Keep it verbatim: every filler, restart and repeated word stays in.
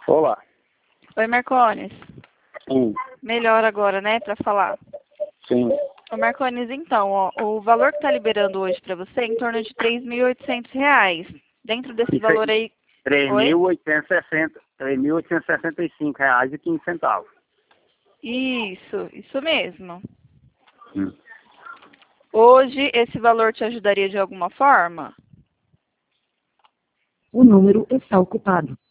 Olá. Oi, Marcones. Sim. Melhor agora, né, para falar. Sim. Ô, Marcones, então, ó, o valor que tá liberando hoje para você é em torno de três mil e oitocentos reais. Dentro desse Isso valor aí, aí... três Oi? mil oitocentos e sessenta, três mil oitocentos e sessenta e cinco reais e quinze centavos. Isso, isso mesmo. Hum. Hoje, esse valor te ajudaria de alguma forma? O número está ocupado.